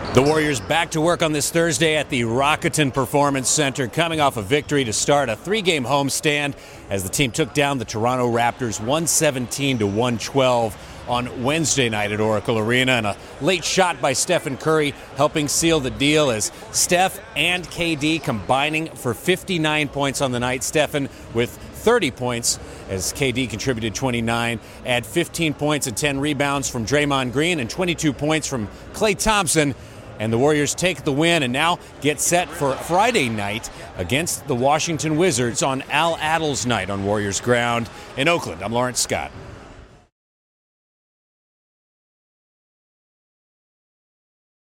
The Warriors back to work on this Thursday at the Rakuten Performance Center, coming off a victory to start a three-game homestand as the team took down the Toronto Raptors 117-112 on Wednesday night at Oracle Arena. And a late shot by Stephen Curry helping seal the deal as Steph and KD combining for 59 points on the night. Stephen with 30 points as KD contributed 29, add 15 points and 10 rebounds from Draymond Green and 22 points from Klay Thompson. And the Warriors take the win and now get set for Friday night against the Washington Wizards on Al Attles night on Warriors ground in Oakland. I'm Lawrence Scott.